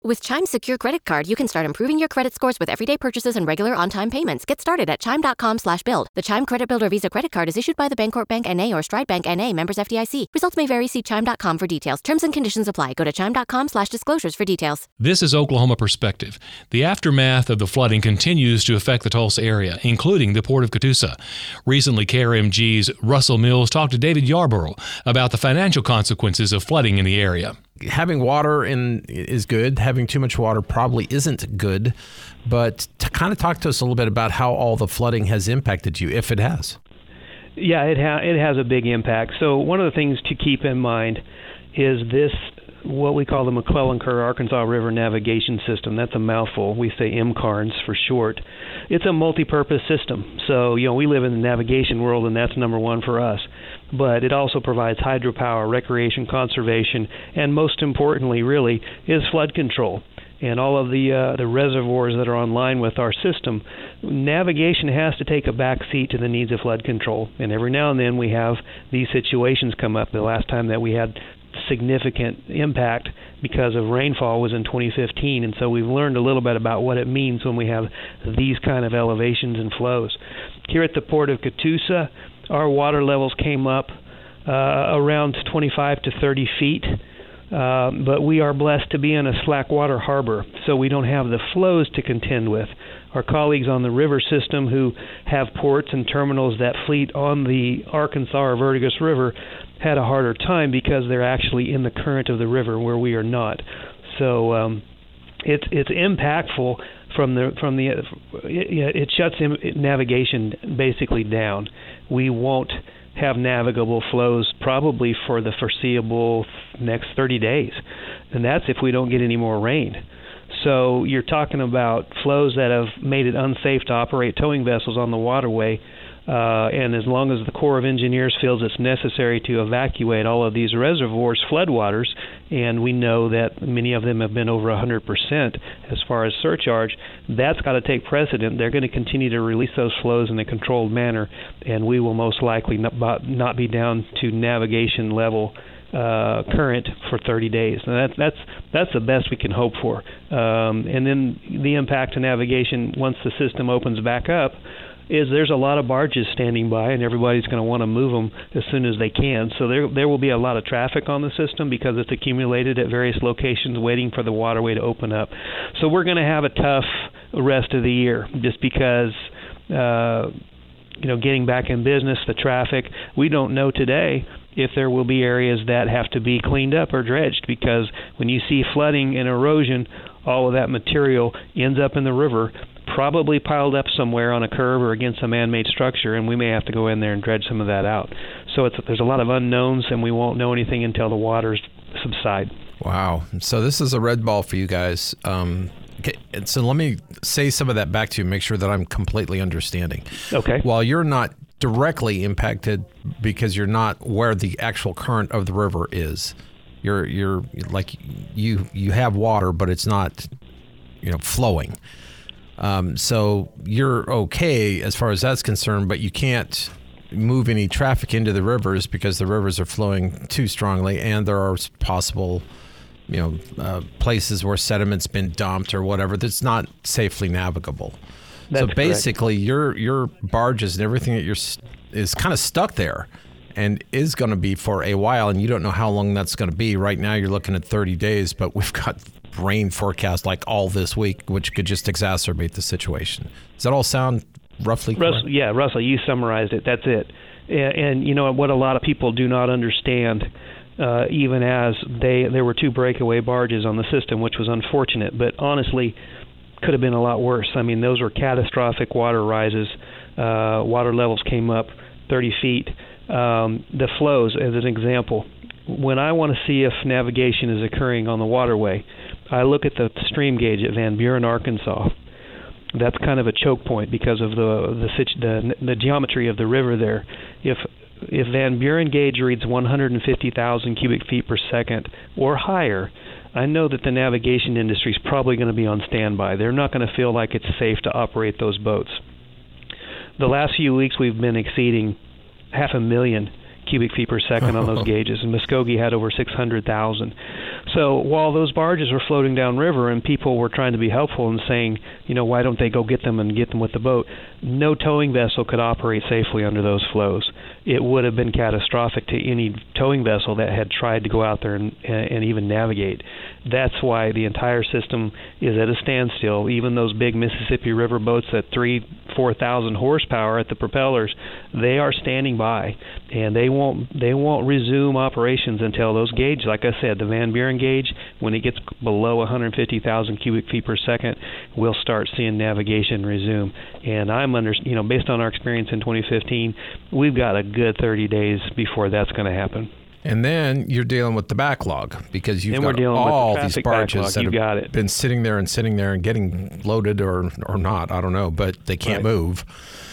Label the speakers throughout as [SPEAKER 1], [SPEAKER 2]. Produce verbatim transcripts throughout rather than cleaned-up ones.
[SPEAKER 1] With Chime's secure credit card, you can start improving your credit scores with everyday purchases and regular on-time payments. Get started at chime.com slash build. The Chime Credit Builder Visa Credit Card is issued by the Bancorp Bank N A or Stride Bank N A, members F D I C. Results may vary. See chime dot com for details. Terms and conditions apply. Go to chime.com slash disclosures for details.
[SPEAKER 2] This is Oklahoma Perspective. The aftermath of the flooding continues to affect the Tulsa area, including the Port of Catoosa. Recently, K R M G's Russell Mills talked to David Yarborough about the financial consequences of flooding in the area.
[SPEAKER 3] Having water in is good. Having too much water probably isn't good. But to kind of talk to us a little bit about how all the flooding has impacted you, if it has.
[SPEAKER 4] Yeah, it, ha- it has a big impact. So one of the things to keep in mind is this, what we call the McClellan-Kerr Arkansas River Navigation System. That's a mouthful. We say M C A R N S for short. It's a multi-purpose system. So, you know, we live in the navigation world, and that's number one for us. But it also provides hydropower, recreation, conservation, and most importantly, really, is flood control. And all of the uh, the reservoirs that are online with our system, navigation has to take a back seat to the needs of flood control. And every now and then we have these situations come up. The last time that we had significant impact because of rainfall was in twenty fifteen, and so we've learned a little bit about what it means when we have these kind of elevations and flows. Here at the Port of Catoosa, our water levels came up uh, around twenty-five to thirty feet. Uh, but we are blessed to be in a slack water harbor, so we don't have the flows to contend with. Our colleagues on the river system who have ports and terminals that fleet on the Arkansas or Verdigris River had a harder time because they're actually in the current of the river where we are not. So um, it's it's impactful from the from the it, it shuts in, navigation basically down. We won't have navigable flows probably for the foreseeable next thirty days. And that's if we don't get any more rain. So you're talking about flows that have made it unsafe to operate towing vessels on the waterway. Uh, and as long as the Corps of Engineers feels it's necessary to evacuate all of these reservoirs, floodwaters, and we know that many of them have been over one hundred percent as far as surcharge, that's got to take precedent. They're going to continue to release those flows in a controlled manner, and we will most likely not, not be down to navigation level uh, current for thirty days. And that, that's that's the best we can hope for. Um, and then the impact to navigation once the system opens back up is there's a lot of barges standing by, and everybody's going to want to move them as soon as they can. So there there will be a lot of traffic on the system because it's accumulated at various locations waiting for the waterway to open up. So we're going to have a tough rest of the year just because, uh, you know, getting back in business, the traffic, we don't know today if there will be areas that have to be cleaned up or dredged, because when you see flooding and erosion, all of that material ends up in the river, probably piled up somewhere on a curve or against a man-made structure, and we may have to go in there and dredge some of that out. So it's, there's a lot of unknowns, and we won't know anything until the waters subside.
[SPEAKER 3] Wow. So this is a red ball for you guys. Um, okay, so let me say some of that back to you, make sure that I'm completely understanding.
[SPEAKER 4] Okay.
[SPEAKER 3] While you're not directly impacted because you're not where the actual current of the river is, you're you're like you you have water, but it's not, you know, flowing. Um, so you're okay as far as that's concerned, but you can't move any traffic into the rivers because the rivers are flowing too strongly, and there are possible, you know, uh, places where sediment's been dumped or whatever that's not safely navigable.
[SPEAKER 4] That's
[SPEAKER 3] so basically, correct. your your barges and everything that you're is kind of stuck there, and is going to be for a while, and you don't know how long that's going to be. Right now, you're looking at thirty days, but we've got rain forecast like all this week, which could just exacerbate the situation. Does that all sound roughly correct?
[SPEAKER 4] Russell, yeah, Russell, you summarized it. That's it. And, and you know what a lot of people do not understand, uh, even as they there were two breakaway barges on the system, which was unfortunate, but honestly could have been a lot worse. I mean, those were catastrophic water rises. Uh, water levels came up thirty feet. Um, the flows, as an example, when I want to see if navigation is occurring on the waterway, I look at the stream gauge at Van Buren, Arkansas. That's kind of a choke point because of the the, the, the geometry of the river there. If if Van Buren gauge reads one hundred fifty thousand cubic feet per second or higher, I know that the navigation industry is probably going to be on standby. They're not going to feel like it's safe to operate those boats. The last few weeks we've been exceeding half a million cubic feet per second on those gauges, and Muskogee had over six hundred thousand. So while those barges were floating downriver and people were trying to be helpful and saying, you know, why don't they go get them and get them with the boat, no towing vessel could operate safely under those flows. It would have been catastrophic to any towing vessel that had tried to go out there and, and even navigate. That's why the entire system is at a standstill. Even those big Mississippi River boats at three, four thousand horsepower at the propellers, they are standing by, and they won't they won't resume operations until those gauge, like I said, the Van Buren gauge, when it gets below one hundred fifty thousand cubic feet per second, we'll start seeing navigation resume. And I'm under, you know, based on our experience in twenty fifteen, we've got a good thirty days before that's going to happen.
[SPEAKER 3] And then you're dealing with the backlog because you've
[SPEAKER 4] then
[SPEAKER 3] got all the these barges
[SPEAKER 4] backlog.
[SPEAKER 3] that
[SPEAKER 4] you
[SPEAKER 3] have
[SPEAKER 4] got it.
[SPEAKER 3] been sitting there and sitting there and getting loaded or or not. I don't know, but they can't
[SPEAKER 4] right.
[SPEAKER 3] move.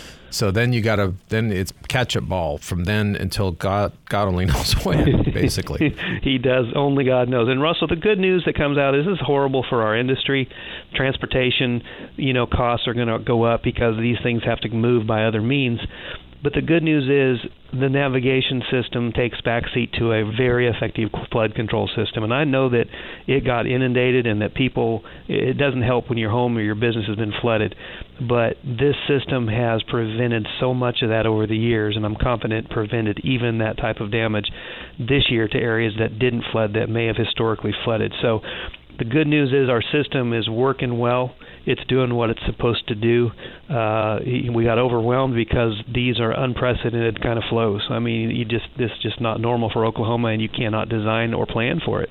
[SPEAKER 3] So then you got to then it's catch-up ball from then until God God only knows when, basically.
[SPEAKER 4] He does. Only God knows. And Russell, the good news that comes out is this is horrible for our industry. Transportation, you know, costs are going to go up because these things have to move by other means. But the good news is the navigation system takes backseat to a very effective flood control system. And I know that it got inundated and that people, it doesn't help when your home or your business has been flooded. But this system has prevented so much of that over the years, and I'm confident prevented even that type of damage this year to areas that didn't flood that may have historically flooded. So the good news is our system is working well. It's doing what it's supposed to do. Uh, we got overwhelmed because these are unprecedented kind of flows. I mean, you just this is just not normal for Oklahoma, and you cannot design or plan for it.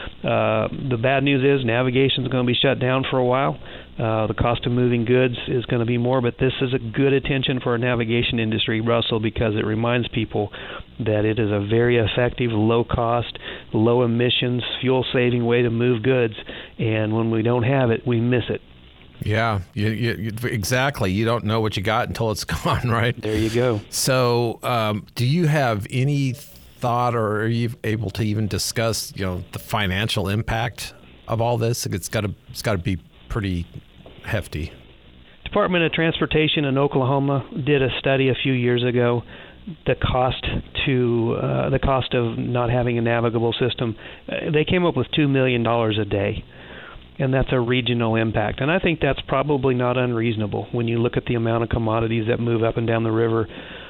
[SPEAKER 4] Uh, the bad news is navigation is going to be shut down for a while. Uh, the cost of moving goods is going to be more, but this is a good attention for our navigation industry, Russell, because it reminds people that it is a very effective, low-cost, low-emissions, fuel-saving way to move goods, and when we don't have it, we miss it.
[SPEAKER 3] Yeah, you, you, you, exactly. You don't know what you got until it's gone, right?
[SPEAKER 4] There you go.
[SPEAKER 3] So um, do you have any thought, or are you able to even discuss, you know, the financial impact of all this? It's got to it's got to be pretty hefty.
[SPEAKER 4] Department of Transportation in Oklahoma did a study a few years ago. The cost to uh, the cost of not having a navigable system, uh, they came up with two million dollars a day. And that's a regional impact. And I think that's probably not unreasonable when you look at the amount of commodities that move up and down the river.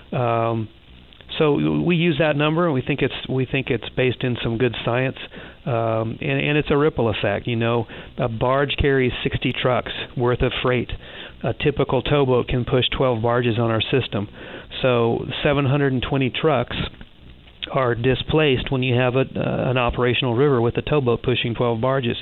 [SPEAKER 4] Um, so we use that number, and we think it's we think it's based in some good science, um, and, and it's a ripple effect. You know, a barge carries sixty trucks worth of freight. A typical towboat can push twelve barges on our system. So seven hundred twenty trucks are displaced when you have a, uh, an operational river with a towboat pushing twelve barges.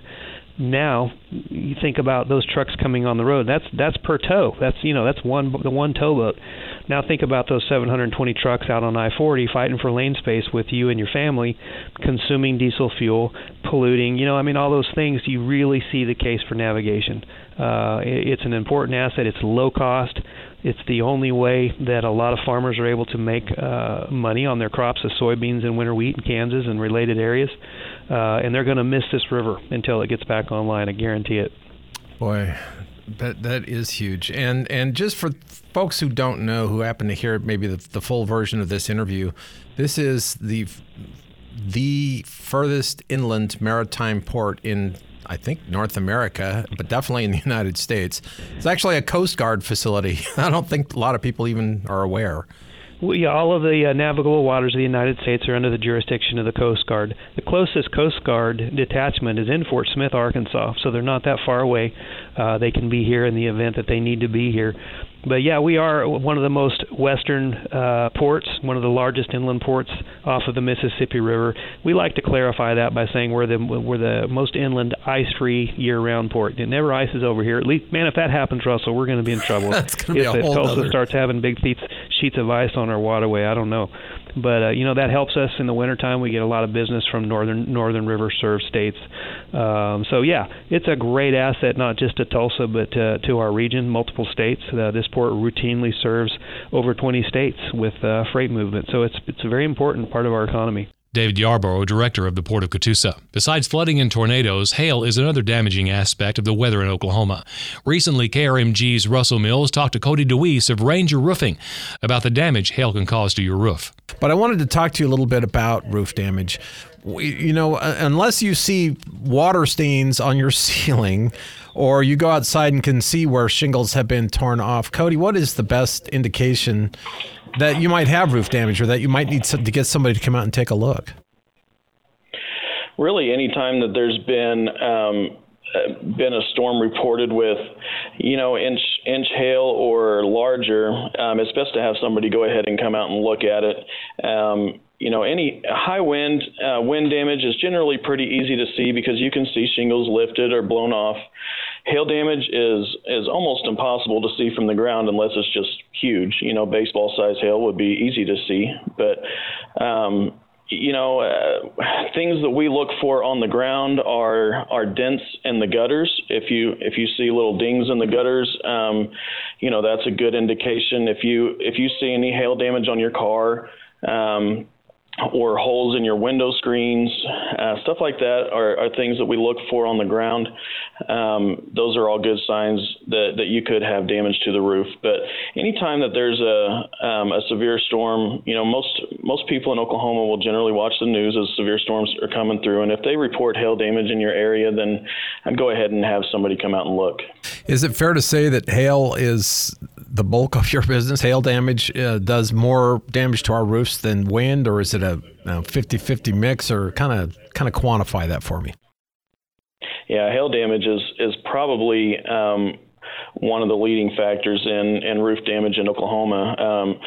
[SPEAKER 4] Now, you think about those trucks coming on the road. That's that's per tow. That's you know that's one the one towboat. Now think about those seven hundred twenty trucks out on I forty fighting for lane space with you and your family, consuming diesel fuel, polluting. You know, I mean, all those things. You really see the case for navigation. Uh, it, it's an important asset. It's low cost. It's the only way that a lot of farmers are able to make uh, money on their crops of soybeans and winter wheat in Kansas and related areas. Uh, and they're going to miss this river until it gets back online. I guarantee it.
[SPEAKER 3] Boy, that that is huge. And and just for folks who don't know, who happen to hear maybe the, the full version of this interview, this is the the furthest inland maritime port in, I think, North America, but definitely in the United States. It's actually a Coast Guard facility. I don't think a lot of people even are aware.
[SPEAKER 4] Well, yeah, all of the uh, navigable waters of the United States are under the jurisdiction of the Coast Guard. The closest Coast Guard detachment is in Fort Smith, Arkansas, so they're not that far away. Uh, they can be here in the event that they need to be here. But yeah, we are one of the most western uh, ports, one of the largest inland ports off of the Mississippi River. We like to clarify that by saying we're the we're the most inland ice-free year-round port. It never ices over here. At least, man, if that happens, Russell, we're going to be in trouble.
[SPEAKER 3] That's going to be a
[SPEAKER 4] if
[SPEAKER 3] whole
[SPEAKER 4] Tulsa
[SPEAKER 3] other...
[SPEAKER 4] starts having big sheets sheets of ice on our waterway, I don't know. But uh, you know, that helps us in the wintertime. We get a lot of business from northern northern river served states. Um, so yeah, it's a great asset, not just to Tulsa, but uh, to our region, multiple states. Uh, this port routinely serves over twenty states with uh, freight movement. So it's it's a very important part of our economy.
[SPEAKER 2] David Yarborough, director of the Port of Catoosa. Besides flooding and tornadoes, hail is another damaging aspect of the weather in Oklahoma. Recently, K R M G's Russell Mills talked to Cody DeWeese of Ranger Roofing about the damage hail can cause to your roof.
[SPEAKER 3] But I wanted to talk to you a little bit about roof damage. we, you know, unless you see water stains on your ceiling or you go outside and can see where shingles have been torn off, Cody, what is the best indication that you might have roof damage or that you might need to get somebody to come out and take a look?
[SPEAKER 5] Really, any time that there's been um, been a storm reported with, you know, inch inch hail or larger, um, it's best to have somebody go ahead and come out and look at it. Um, you know, any high wind, uh, wind damage is generally pretty easy to see because you can see shingles lifted or blown off. Hail damage is is almost impossible to see from the ground unless it's just huge. You know, baseball-sized hail would be easy to see, but um, you know, uh, things that we look for on the ground are are dents in the gutters. If you if you see little dings in the gutters, um, you know, that's a good indication. If you if you see any hail damage on your car, um, or holes in your window screens, uh, stuff like that are, are things that we look for on the ground. Um, those are all good signs that, that you could have damage to the roof. But anytime that there's a um, a severe storm, you know, most most people in Oklahoma will generally watch the news as severe storms are coming through. And if they report hail damage in your area, then I'd go ahead and have somebody come out and look.
[SPEAKER 3] Is it fair to say that hail is the bulk of your business? Hail damage uh, does more damage to our roofs than wind, or is it a fifty-fifty mix, or kind of kind of quantify that for me?
[SPEAKER 5] Yeah, hail damage is is probably um, one of the leading factors in, in roof damage in Oklahoma. Um,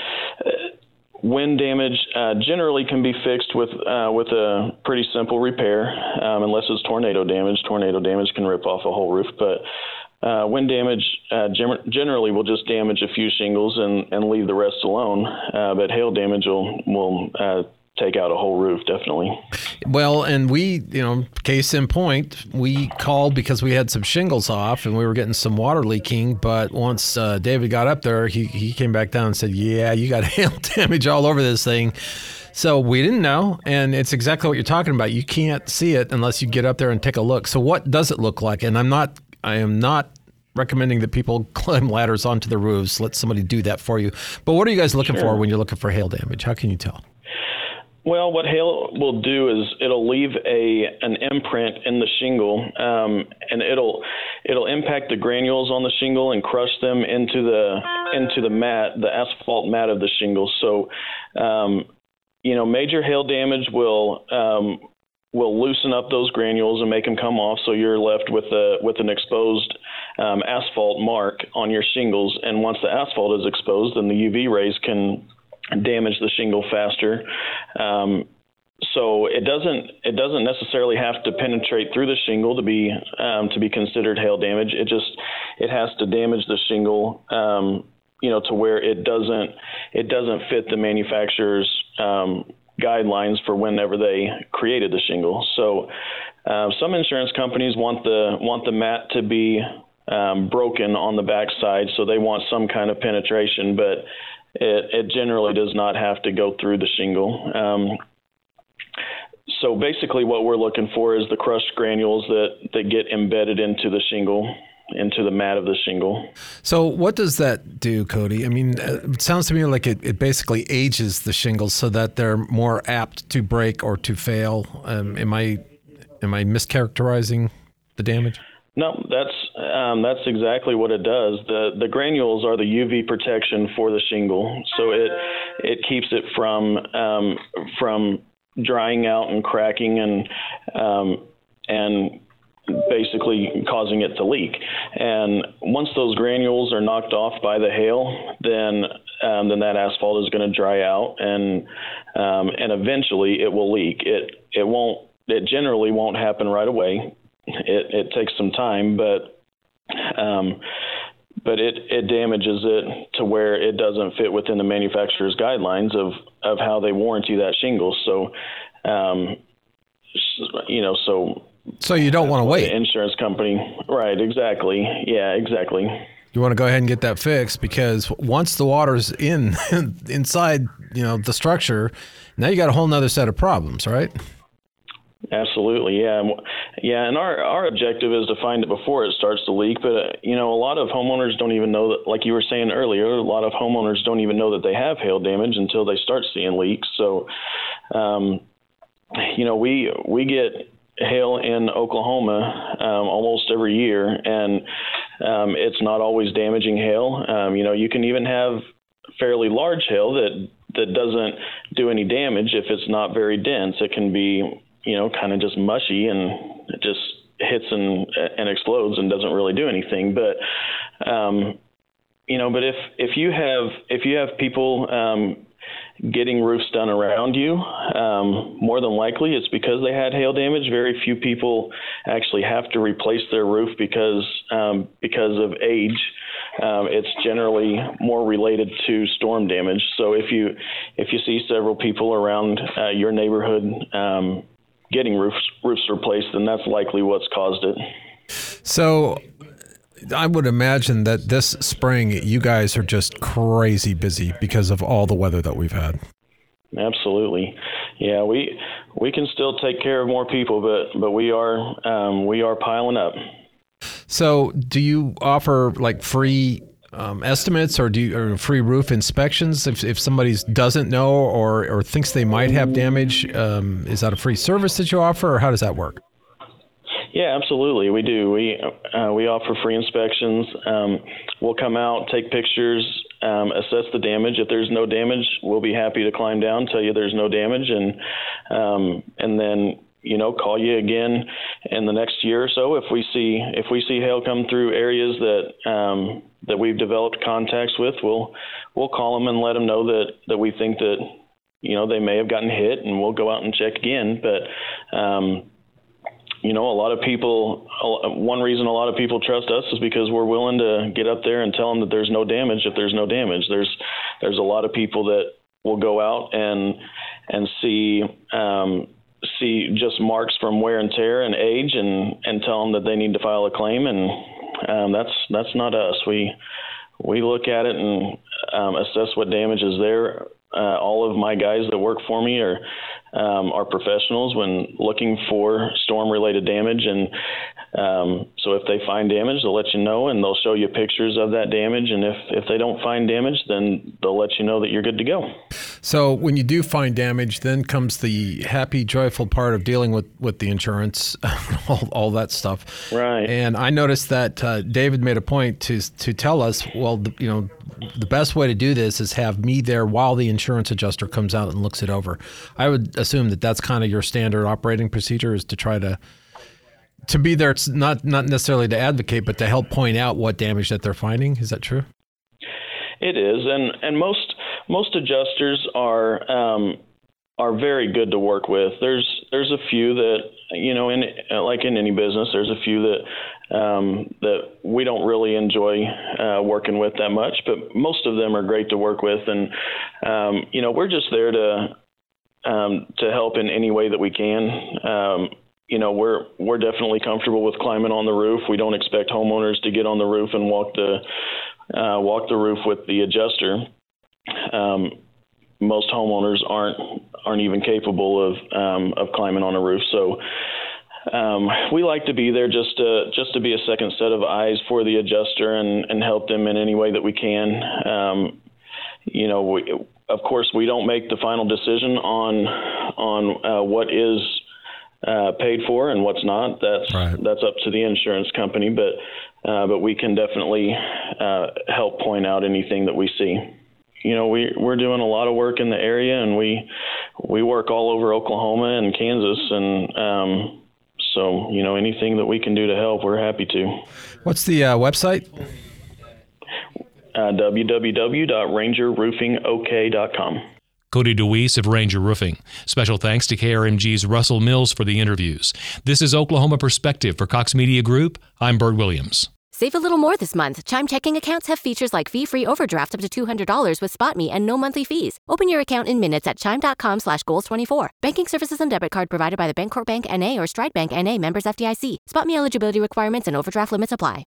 [SPEAKER 5] wind damage uh, generally can be fixed with uh, with a pretty simple repair, um, unless it's tornado damage. Tornado damage can rip off a whole roof, but Uh, wind damage uh, gem- generally will just damage a few shingles and, and leave the rest alone. Uh, but hail damage will, will uh, take out a whole roof, definitely.
[SPEAKER 3] Well, and we, you know, case in point, we called because we had some shingles off and we were getting some water leaking. But once uh, David got up there, he, he came back down and said, yeah, you got hail damage all over this thing. So we didn't know, and it's exactly what you're talking about. You can't see it unless you get up there and take a look. So what does it look like? And I'm not I am not recommending that people climb ladders onto the roofs. Let somebody do that for you. But what are you guys looking
[SPEAKER 5] Sure.
[SPEAKER 3] for when you're looking for hail damage? How can you tell?
[SPEAKER 5] Well, what hail will do is it'll leave a an imprint in the shingle, um, and it'll it'll impact the granules on the shingle and crush them into the into the mat, the asphalt mat of the shingle. So, um, you know, major hail damage will um, will loosen up those granules and make them come off, so you're left with a with an exposed um, asphalt mark on your shingles. And once the asphalt is exposed, then the U V rays can damage the shingle faster. Um, so it doesn't it doesn't necessarily have to penetrate through the shingle to be um, to be considered hail damage. It just it has to damage the shingle, um, you know, to where it doesn't it doesn't fit the manufacturer's um, guidelines for whenever they created the shingle. So uh, some insurance companies want the want the mat to be um, broken on the backside, so they want some kind of penetration, but it, it generally does not have to go through the shingle. Um, so basically what we're looking for is the crushed granules that, that get embedded into the shingle, into the mat of the shingle.
[SPEAKER 3] So what does that do, Cody? I mean, it sounds to me like it, it basically ages the shingles so that they're more apt to break or to fail. Um, am I am I mischaracterizing the damage?
[SPEAKER 5] No, that's um, that's exactly what it does. The the granules are the U V protection for the shingle, so it it keeps it from um, from drying out and cracking and um, and basically causing it to leak. And once those granules are knocked off by the hail, then um, then that asphalt is going to dry out, and um, and eventually it will leak. It it won't. It generally won't happen right away. It it takes some time, but um, but it, it damages it to where it doesn't fit within the manufacturer's guidelines of, of how they warranty that shingle. So, um, you know, so.
[SPEAKER 3] So you don't want to wait.
[SPEAKER 5] The insurance company. Right, exactly. Yeah, exactly.
[SPEAKER 3] You want to go ahead and get that fixed, because once the water's in inside, you know, the structure, now you got a whole nother set of problems, right?
[SPEAKER 5] Absolutely, yeah, yeah. And our, our objective is to find it before it starts to leak. But uh, you know, a lot of homeowners don't even know that. Like you were saying earlier, a lot of homeowners don't even know that they have hail damage until they start seeing leaks. So, um, you know, we we get hail in Oklahoma um, almost every year, and um, it's not always damaging hail. Um, you know, you can even have fairly large hail that that doesn't do any damage if it's not very dense. It can be, you know, kind of just mushy and it just hits and and explodes and doesn't really do anything. But um, you know, but if if you have if you have people um, getting roofs done around you, um, more than likely it's because they had hail damage. Very few people actually have to replace their roof because um, because of age. Um, it's generally more related to storm damage. So if you if you see several people around uh, your neighborhood um, getting roofs roofs replaced, then that's likely what's caused it.
[SPEAKER 3] So I would imagine that this spring you guys are just crazy busy because of all the weather that we've had.
[SPEAKER 5] Absolutely. Yeah, we we can still take care of more people, but but we are um, we are piling up.
[SPEAKER 3] So do you offer like free um, estimates or do you or free roof inspections if if somebody doesn't know or or thinks they might have damage? Um, is that a free service that you offer, or how does that work?
[SPEAKER 5] Yeah, absolutely. We do. We uh, we offer free inspections. Um, we'll come out, take pictures, um, assess the damage. If there's no damage, we'll be happy to climb down, tell you there's no damage, and um, and then you know call you again in the next year or so if we see if we see hail come through areas that um, that we've developed contacts with. We'll we'll call them and let them know that that we think that you know they may have gotten hit, and we'll go out and check again. But um, You know, a lot of people, one reason a lot of people trust us is because we're willing to get up there and tell them that there's no damage if there's no damage. There's there's a lot of people that will go out and and see um, see just marks from wear and tear and age and, and tell them that they need to file a claim. And um, that's that's not us. We we look at it and um, assess what damage is there. Uh, all of my guys that work for me are um, are professionals when looking for storm-related damage, and um, so if they find damage, they'll let you know, and they'll show you pictures of that damage. And if if they don't find damage, then they'll let you know that you're good to go.
[SPEAKER 3] So when you do find damage, then comes the happy, joyful part of dealing with, with the insurance, all, all that stuff.
[SPEAKER 5] Right.
[SPEAKER 3] And I noticed that uh, David made a point to to tell us, well, the, you know, the best way to do this is have me there while the insurance adjuster comes out and looks it over. I would assume that that's kind of your standard operating procedure, is to try to to be there. It's not not necessarily to advocate, but to help point out what damage that they're finding. Is that true?
[SPEAKER 5] It is, and and most most adjusters are um, are very good to work with. There's there's a few that, you know, in like in any business, there's a few that um, that we don't really enjoy uh, working with that much, but most of them are great to work with, and um, you know, we're just there to um, to help in any way that we can. Um, you know, we're we're definitely comfortable with climbing on the roof. We don't expect homeowners to get on the roof and walk the uh, walk the roof with the adjuster. Um, most homeowners aren't aren't even capable of um, of climbing on a roof. So um, we like to be there just to just to be a second set of eyes for the adjuster and, and help them in any way that we can. Um, you know, we, of course, we don't make the final decision on on uh, what is uh, paid for and what's not. That's
[SPEAKER 3] right.
[SPEAKER 5] That's up to the insurance company, but uh, but we can definitely uh, help point out anything that we see. You know, we, we're doing a lot of work in the area, and we we work all over Oklahoma and Kansas, and um, so, you know, anything that we can do to help, we're happy to.
[SPEAKER 3] What's the uh, website?
[SPEAKER 5] Uh, w w w dot ranger roofing o k dot com.
[SPEAKER 2] Cody DeWeese of Ranger Roofing. Special thanks to K R M G's Russell Mills for the interviews. This is Oklahoma Perspective for Cox Media Group. I'm Bert Williams.
[SPEAKER 1] Save a little more this month. Chime checking accounts have features like fee-free overdraft up to two hundred dollars with SpotMe and no monthly fees. Open your account in minutes at chime.com slash goals 24. Banking services and debit card provided by the Bancorp Bank N A or Stride Bank N A, members F D I C. SpotMe eligibility requirements and overdraft limits apply.